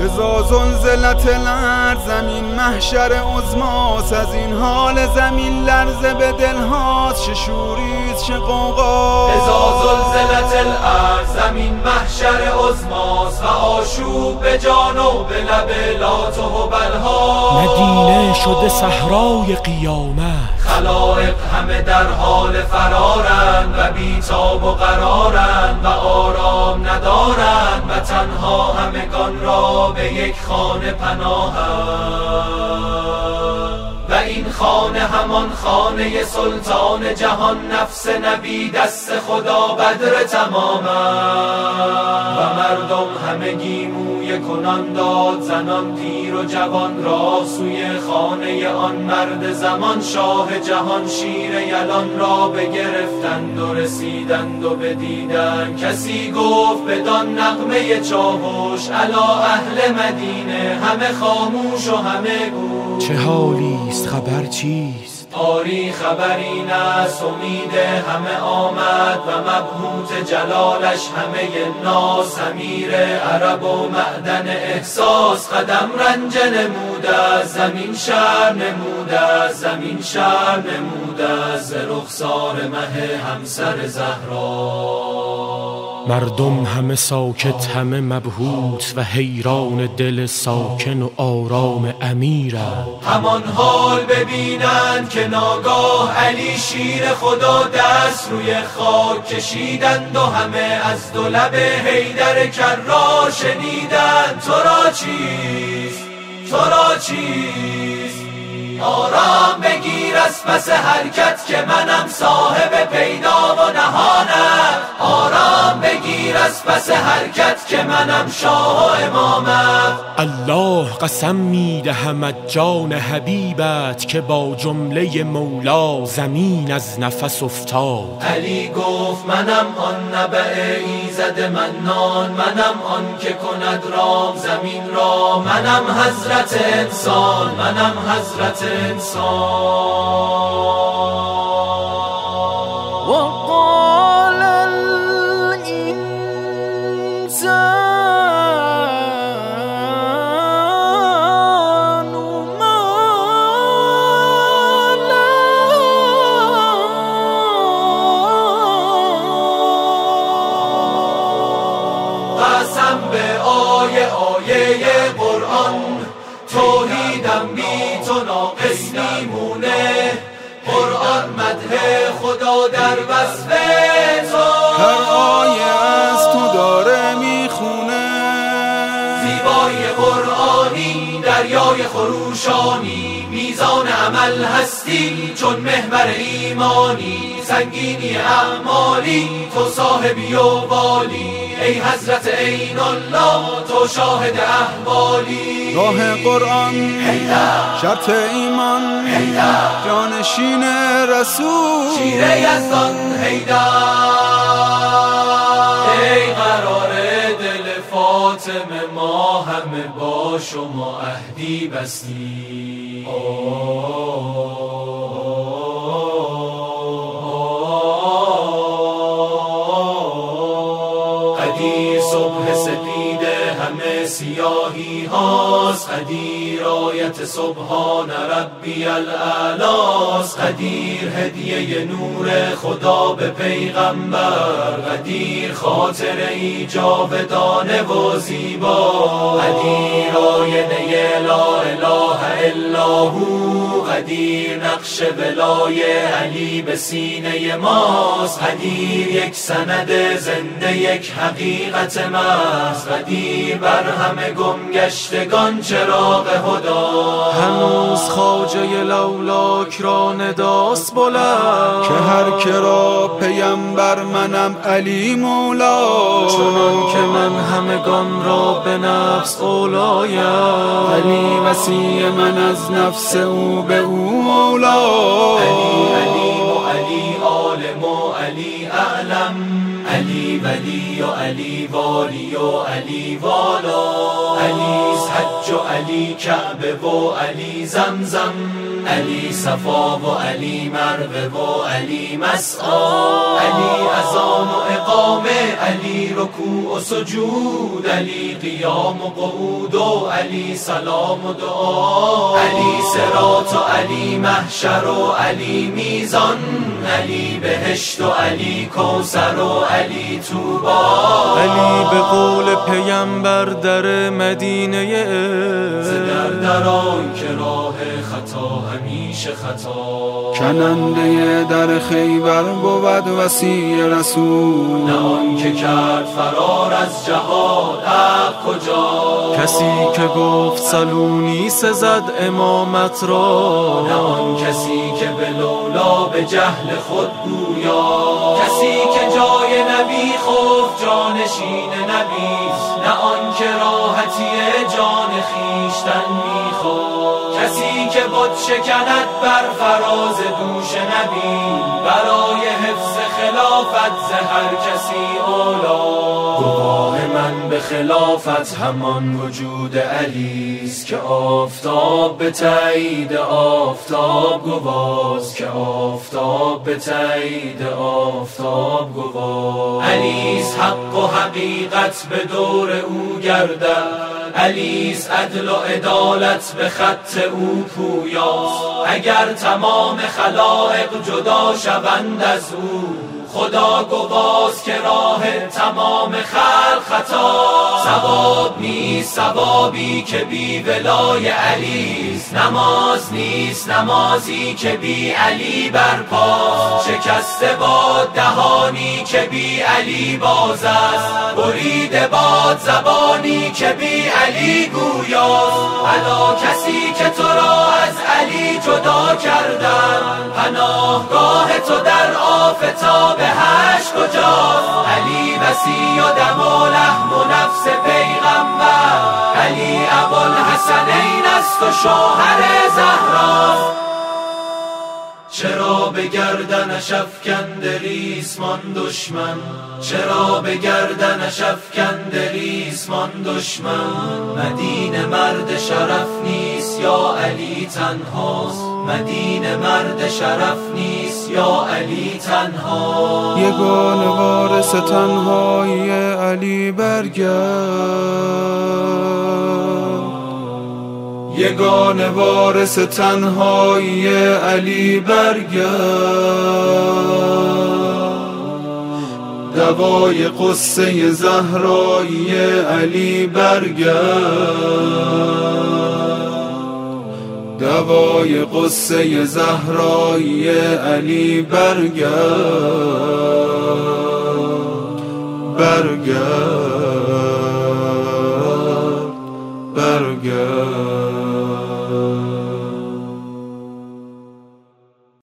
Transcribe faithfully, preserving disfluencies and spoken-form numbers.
اذا زلزلت الارض زمین محشر عظماست، از این حال زمین لرزه به دلهاست، چه شوریست چه غوغاست. اذا زلزلت الارض زمین محشر عظماست و آشوب به جان و به لب لات و هبل‌ها. مدینه شده صحرای قیامت، خلائق همه در حال فرارند و بیتاب و قرارند و آرام ندارند و تنها همگان را به یک خانه پناهند و این خانه همان خانه سلطان جهان، نفس نبی دست خدا بدر تمامند و مردم همگی موی کنان داد زنان پیر و جوان را سوی خانه آن مرد زمان. شاه جهان شیر یلان را بگرفتند و رسیدند و بدیدند. کسی گفت بدان نغمه چاوش الا اهل مدینه، همه خاموش و همه گوش. چه حالیست خبر چیست؟ آری خبر این است امید همه آمد و مبهوت جلالش همه ناس. امیر عرب و معدن احساس قدم رنج نموده، زمین شر نموده، زمین شر نموده ز رخسار مه همسر زهرا. مردم همه ساکت همه مبهوت و حیران دل ساکن و آرام امیرند. همان حال ببینند که ناگاه علی شیر خدا دست روی خاک کشیدند و همه از دو لب حیدر کرار شنیدند. تو را چیست؟ تو را چیست؟ آرام بگیر از پس حرکت که منم صاحب پیدا و نهانم. آرام بگیر از پس حرکت که منم شاه و امامم. الله قسم میدهم از جان حبیبت که با جمله مولا زمین از نفس افتاد. علی گفت منم آن نبع ایزد منان، منم آن که کند رام زمین را، منم حضرت انسان، منم حضرت انسان. وقال الإنسان ما قسم به آیه آیه قرآن، توحیدم بی تو ناقص میمونه. قرآن مدح خدا در وصف تو، هر آیه از تو داره میخونه. زیبایی قرآنی دریای خروشانی، میزان عمل هستی چون محور ایمانی. سنگینی اعمالی تو صاحبی و والی، ای حضرت عین الله تو شاهد احوالی. راه قرآن شرط ایمان، جانشین رسول شیر یزدان حیدر. ای قرار دل فاطمه ما همه با شما عهدی بستی. قدیر صبح سپیده همه سیاهی هاست، قدیر آیت سبحان ربی الاعلاست. قدیر هدیه نور خدا به پیغمبر، قدیر خاطره ای جاودانه و زیبا. قدیر آینه لا اله الا هو، قدیر نقش ولای علی به سینه ماست. قدیر یک سند زنده یک حقیقت ماست، قدیر بر همه گمگشتگان چراغ هدا. هنوز خواجه لولاک را نداست بلند، که هر کرا پیمبر منم علی مولا. چنان که من همگان را به نفس اولایم، علی وسیع من از نفس او به او مولا. علی علیم و علی عالم و علی اعلم، علی علی ولی و علی والی و علی والا، علی حج و علی کعبه و علی زمزم، علی صفا و علی مروه و علی مسعی، علی اذان و اقامه، علی رکوع و سجود، علی قیام و قعود و علی سلام و دعا، علی صراط و علی محشر و علی میزان، علی بهشت و علی کوثر و علی طوبی، علی به قول پیمبر در مدینه ز در دران که راه خطا همیشه خطا، کننده در خیبر بود وصی رسول، نه آن که کرد فرار از جهاد حق کجا، کسی که گفت سلونی سزد امامت را، نه آن کسی که به لولا به جهل خود گویا، کسی که جای نبی خفت جانشین نبیست، نه آن که راحتی جان خیشتن میخواد، کسی که بت شکند بر فراز دوش نبی، برای حفظ خلافت ز هر کسی اولا، گواه من به خلافت همان وجود علیست، که آفتاب به تایید آفتاب گواست، که آفتاب به تایید آفتاب گواست، علیست حق و حقیقت به دور او گردد، علیست عدل و عدالت به خط او پویاست، اگر تمام خلائق جدا شوند از او، خدا گواست که راه تمام خلق خطا، ثواب نیست ثوابی که بی ولای علیست، نماز نیست نمازی که بی علی برپاست، شکسته باد دهانی که بی علی باز است، بریده باد زبانی که بی علی گویاست، الا کسی که تو را از علی جدا کردن، پناهگاه تو در آفتاب هشت کجاست، علی وصی و دم و لحم و نفس پیغمبر، علی ابوالحسنین است و شوهر زهراست، چرا به گردنش افکنده ریسمان دشمن، چرا به گردنش افکنده ریسمان دشمن، مدینه مرد شرف نیست یا علی تنهاست، مدینه مرد شرف نیست یا علی تنها، یگانه وارث تنهایی علی برگرد، یگانه وارث تنهایی علی برگرد، دوای قصه زهرایی علی برگرد، دوای قصه زهرایی علی برگرد، برگرد برگرد.